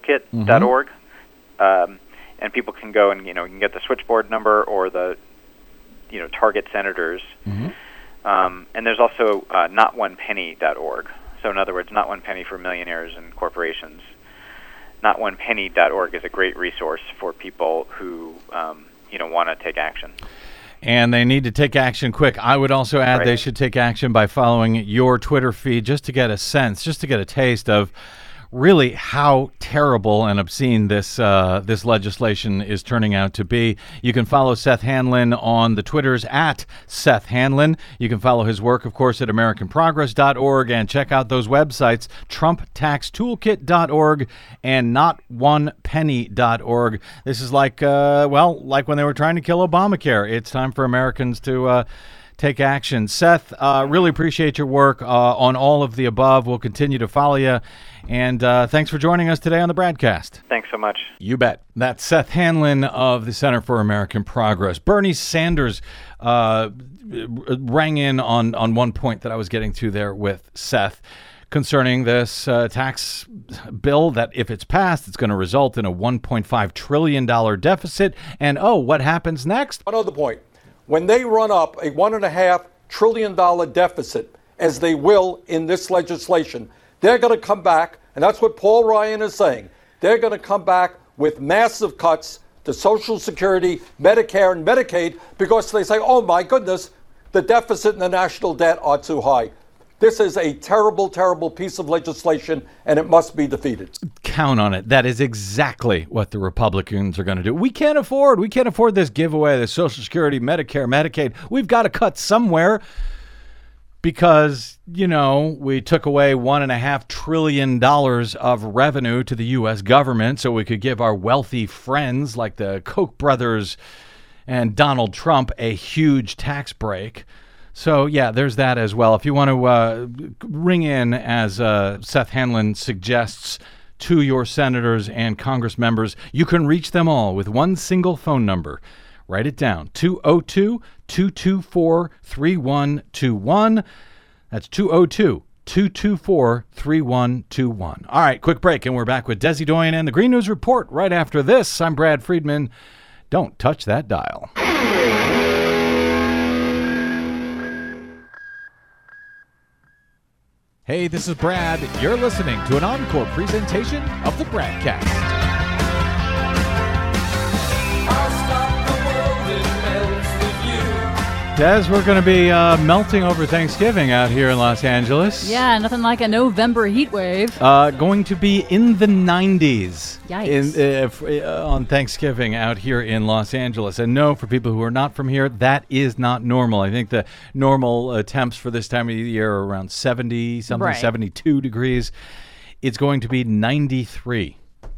TrumpTaxToolkit.org, and people can go and you can get the switchboard number or the target senators. And there's also notonepenny.org. So in other words, not one penny for millionaires and corporations. Notonepenny.org is a great resource for people who want to take action. And they need to take action quick. I would also add they should take action by following your Twitter feed just to get a sense, just to get a taste of really how terrible and obscene this legislation is turning out to be. You can follow Seth Handlin on the Twitters at Seth Handlin. You can follow his work, of course, at AmericanProgress.org and check out those websites, TrumpTaxToolkit.org and NotOnePenny.org. This is like when they were trying to kill Obamacare. It's time for Americans to take action. Seth, really appreciate your work on all of the above. We'll continue to follow you. And thanks for joining us today on the Bradcast. Thanks so much. You bet. That's Seth Handlin of the Center for American Progress. Bernie Sanders rang in on one point that I was getting to there with Seth concerning this tax bill that if it's passed, it's going to result in a $1.5 trillion deficit. And, what happens next? Another point. When they run up a $1.5 trillion deficit, as they will in this legislation, they're going to come back, and that's what Paul Ryan is saying. They're going to come back with massive cuts to Social Security, Medicare, and Medicaid because they say, oh, my goodness, the deficit and the national debt are too high. This is a terrible, terrible piece of legislation, and it must be defeated. Count on it. That is exactly what the Republicans are going to do. We can't afford this giveaway, the Social Security, Medicare, Medicaid. We've got to cut somewhere because, we took away $1.5 trillion of revenue to the U.S. government so we could give our wealthy friends like the Koch brothers and Donald Trump a huge tax break. So, yeah, there's that as well. If you want to ring in, as Seth Handlin suggests, to your senators and Congress members, you can reach them all with one single phone number. Write it down, 202-224-3121. That's 202-224-3121. All right, quick break, and we're back with Desi Doyen and the Green News Report right after this. I'm Brad Friedman. Don't touch that dial. Hey, this is Brad. You're listening to an encore presentation of the Bradcast. Des, we're going to be melting over Thanksgiving out here in Los Angeles. Yeah, nothing like a November heat wave. Going to be in the 90s. Yikes. On Thanksgiving out here in Los Angeles. And no, for people who are not from here, that is not normal. I think the normal temps for this time of the year are around 70-something, right. 72 degrees. It's going to be 93.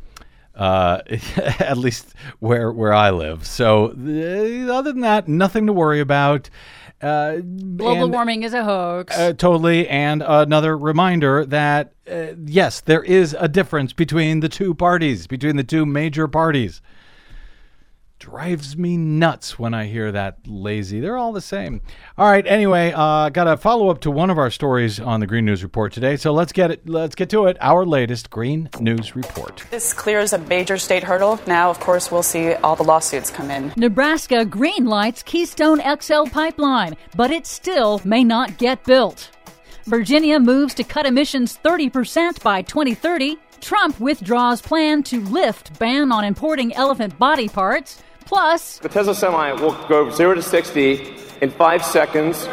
At least where I live. So other than that, nothing to worry about. Global warming is a hoax. Totally. And another reminder that, yes, there is a difference between the two parties, between the two major parties. Drives me nuts when I hear that lazy. They're all the same. All right. Anyway, got a follow up to one of our stories on the Green News Report today. So let's get to it. Our latest Green News Report. This clears a major state hurdle. Now, of course, we'll see all the lawsuits come in. Nebraska greenlights Keystone XL pipeline, but it still may not get built. Virginia moves to cut emissions 30% by 2030. Trump withdraws plan to lift ban on importing elephant body parts. Plus, the Tesla Semi will go 0 to 60 in 5 seconds.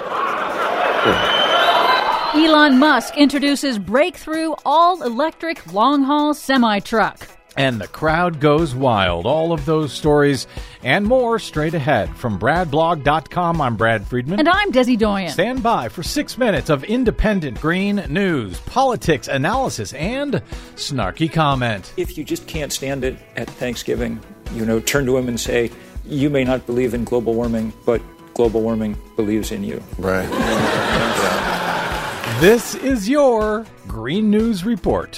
Elon Musk introduces breakthrough all-electric long-haul semi-truck. And the crowd goes wild. All of those stories and more straight ahead. From BradBlog.com, I'm Brad Friedman. And I'm Desi Doyen. Stand by for 6 minutes of independent green news, politics, analysis, and snarky comment. If you just can't stand it at Thanksgiving, turn to him and say, you may not believe in global warming, but global warming believes in you. Right. This is your Green News Report.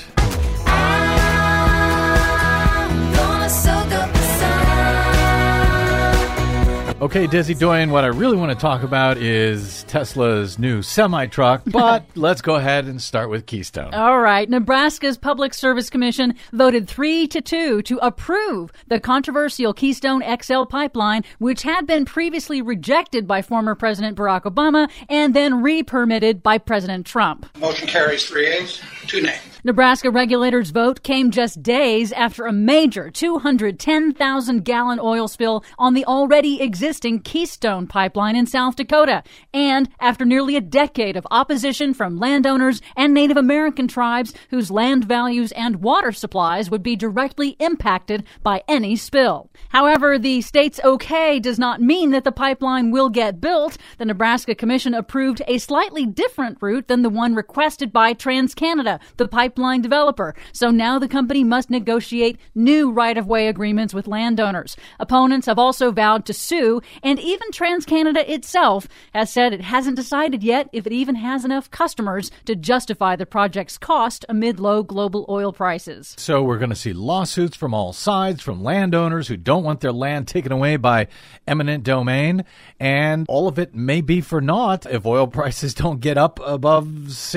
Okay, Desi Doyen, what I really want to talk about is Tesla's new semi-truck, but let's go ahead and start with Keystone. All right. Nebraska's Public Service Commission voted 3-2 to approve the controversial Keystone XL pipeline, which had been previously rejected by former President Barack Obama and then re-permitted by President Trump. Motion carries 3 ayes, 2 nays. Nebraska regulators' vote came just days after a major 210,000-gallon oil spill on the already existing Keystone pipeline in South Dakota, and after nearly a decade of opposition from landowners and Native American tribes whose land values and water supplies would be directly impacted by any spill. However, the state's okay does not mean that the pipeline will get built. The Nebraska Commission approved a slightly different route than the one requested by TransCanada, the pipeline developer. So now the company must negotiate new right-of-way agreements with landowners. Opponents have also vowed to sue, and even TransCanada itself has said it hasn't decided yet if it even has enough customers to justify the project's cost amid low global oil prices. So we're going to see lawsuits from all sides, from landowners who don't want their land taken away by eminent domain, and all of it may be for naught if oil prices don't get up above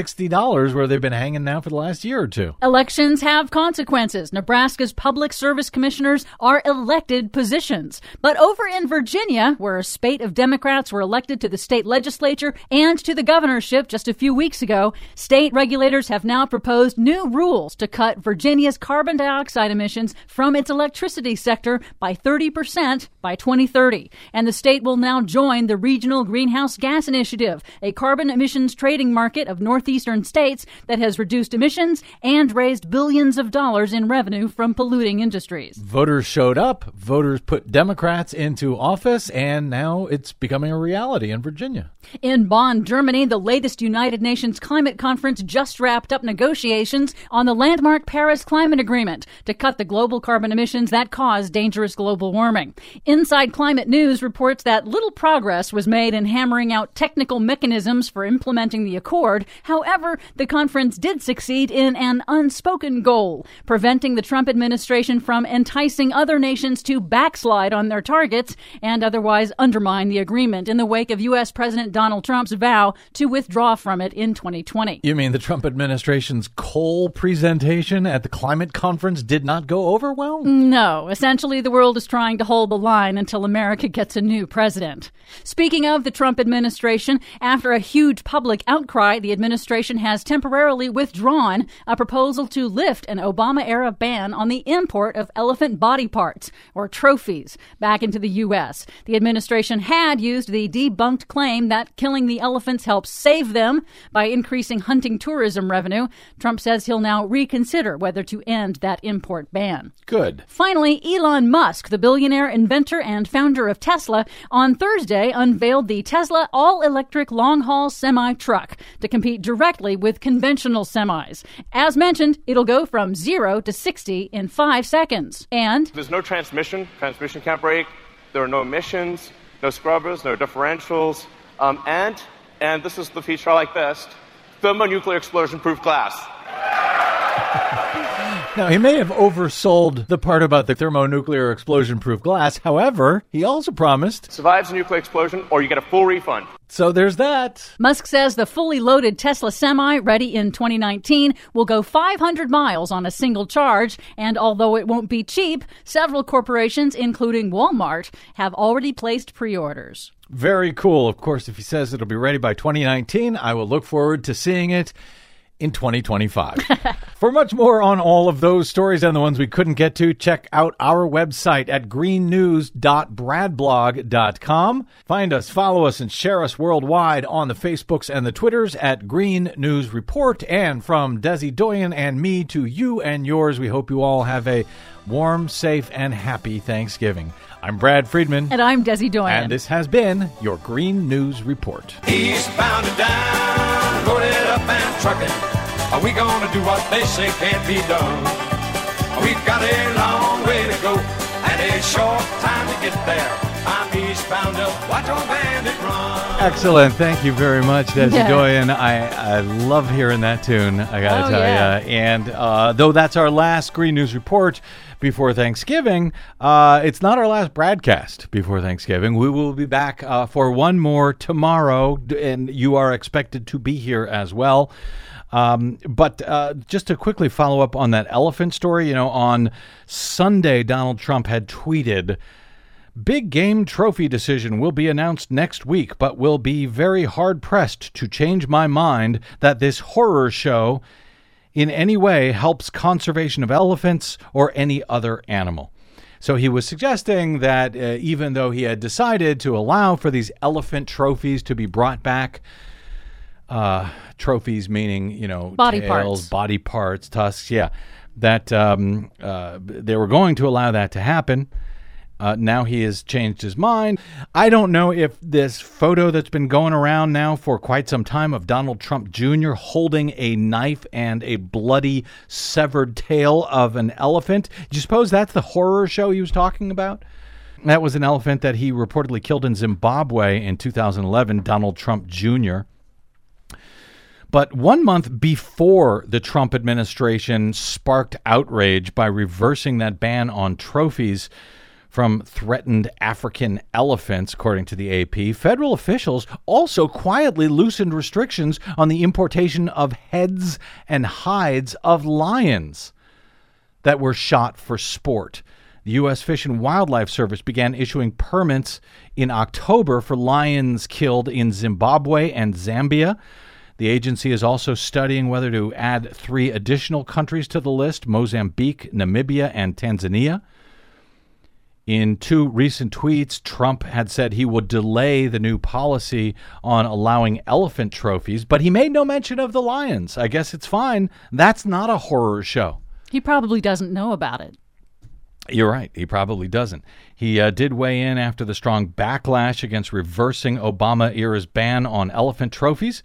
$60 where they've been hanging now for the last year or two. Elections have consequences. Nebraska's public service commissioners are elected positions. But over in Virginia, where a spate of Democrats were elected to the state legislature and to the governorship just a few weeks ago, state regulators have now proposed new rules to cut Virginia's carbon dioxide emissions from its electricity sector by 30% by 2030. And the state will now join the Regional Greenhouse Gas Initiative, a carbon emissions trading market of northeastern states that has reduced emissions and raised billions of dollars in revenue from polluting industries. Voters showed up, voters put Democrats into office, and now it's becoming a reality in Virginia. In Bonn, Germany, the latest United Nations Climate Conference just wrapped up negotiations on the landmark Paris Climate Agreement to cut the global carbon emissions that cause dangerous global warming. Inside Climate News reports that little progress was made in hammering out technical mechanisms for implementing the accord. However, the conference did succeed in an unspoken goal, preventing the Trump administration from enticing other nations to backslide on their targets and otherwise undermine the agreement in the wake of U.S. President Donald Trump's vow to withdraw from it in 2020. You mean the Trump administration's coal presentation at the climate conference did not go over well? No. Essentially, the world is trying to hold the line until America gets a new president. Speaking of the Trump administration, after a huge public outcry, the administration has temporarily withdrawn a proposal to lift an Obama-era ban on the import of elephant body parts, or trophies, back into the U.S. The administration had used the debunked claim that killing the elephants helps save them by increasing hunting tourism revenue. Trump says he'll now reconsider whether to end that import ban. Good. Finally, Elon Musk, the billionaire inventor and founder of Tesla, on Thursday unveiled the Tesla all-electric long-haul semi-truck to compete directly with conventional semis. As mentioned, it'll go from 0 to 60 in 5 seconds. And there's no transmission can't brake, there are no emissions, no scrubbers, no differentials, and this is the feature I like best, thermonuclear explosion-proof glass. Now, he may have oversold the part about the thermonuclear explosion-proof glass. However, he also promised survives a nuclear explosion or you get a full refund. So there's that. Musk says the fully loaded Tesla Semi, ready in 2019, will go 500 miles on a single charge. And although it won't be cheap, several corporations, including Walmart, have already placed pre-orders. Very cool. Of course, if he says it'll be ready by 2019, I will look forward to seeing it in 2025. For much more on all of those stories and the ones we couldn't get to, check out our website at greennews.bradblog.com. Find us, follow us, and share us worldwide on the Facebooks and the Twitters at Green News Report. And from Desi Doyen and me to you and yours, we hope you all have a warm, safe, and happy Thanksgiving. I'm Brad Friedman. And I'm Desi Doyen. And this has been your Green News Report. Eastbound and down, loaded up and trucking. Are we gonna do what they say can't be done? We've got a long way to go and a short time to get there. I'm eastbound up, watch old bandit run. Excellent. Thank you very much, Desi Doyen. I love hearing that tune, I got to tell you. And though that's our last Green News Report before Thanksgiving, it's not our last broadcast before Thanksgiving. We will be back for one more tomorrow, and you are expected to be here as well. But just to quickly follow up on that elephant story, on Sunday, Donald Trump had tweeted, "Big game trophy decision will be announced next week, but will be very hard-pressed to change my mind that this horror show in any way helps conservation of elephants or any other animal." So he was suggesting that even though he had decided to allow for these elephant trophies to be brought back, trophies meaning, body tails, parts. body parts, tusks, that they were going to allow that to happen. Now he has changed his mind. I don't know if this photo that's been going around now for quite some time of Donald Trump Jr. holding a knife and a bloody severed tail of an elephant. Do you suppose that's the horror show he was talking about? That was an elephant that he reportedly killed in Zimbabwe in 2011, Donald Trump Jr. But 1 month before the Trump administration sparked outrage by reversing that ban on trophies from threatened African elephants, according to the AP, federal officials also quietly loosened restrictions on the importation of heads and hides of lions that were shot for sport. The U.S. Fish and Wildlife Service began issuing permits in October for lions killed in Zimbabwe and Zambia. The agency is also studying whether to add 3 additional countries to the list: Mozambique, Namibia, and Tanzania. In 2 recent tweets, Trump had said he would delay the new policy on allowing elephant trophies, but he made no mention of the lions. I guess it's fine. That's not a horror show. He probably doesn't know about it. You're right. He probably doesn't. He did weigh in after the strong backlash against reversing Obama-era's ban on elephant trophies.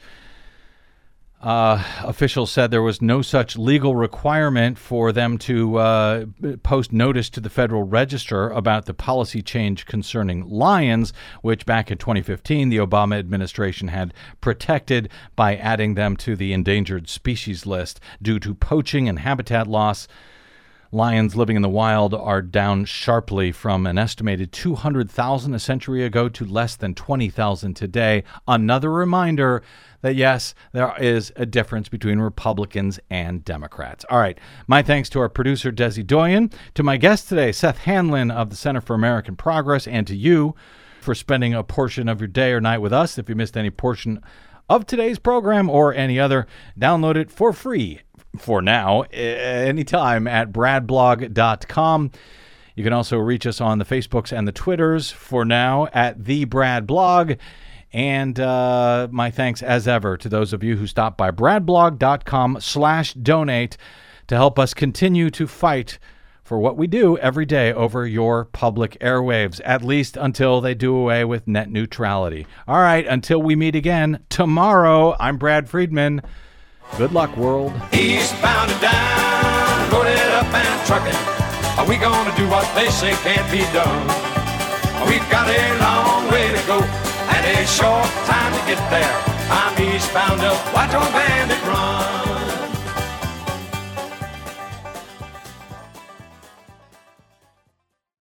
Officials said there was no such legal requirement for them to post notice to the Federal Register about the policy change concerning lions, which back in 2015 the Obama administration had protected by adding them to the endangered species list. Due to poaching and habitat loss, lions living in the wild are down sharply from an estimated 200,000 a century ago to less than 20,000 today. Another reminder that, yes, there is a difference between Republicans and Democrats. All right. My thanks to our producer, Desi Doyen, to my guest today, Seth Hanlon of the Center for American Progress, and to you for spending a portion of your day or night with us. If you missed any portion of today's program or any other, download it for free for now, anytime at bradblog.com. You can also reach us on the Facebooks and the Twitters for now at The Brad Blog. And my thanks, as ever, to those of you who stopped by bradblog.com/donate to help us continue to fight for what we do every day over your public airwaves, at least until they do away with net neutrality. All right, until we meet again tomorrow, I'm Brad Friedman. Good luck, world. Eastbound and down, loaded up and trucking. Are we gonna do what they say can't be done? We've got a long way to go and a short time to get there. I'm eastbound up, watch our bandit run.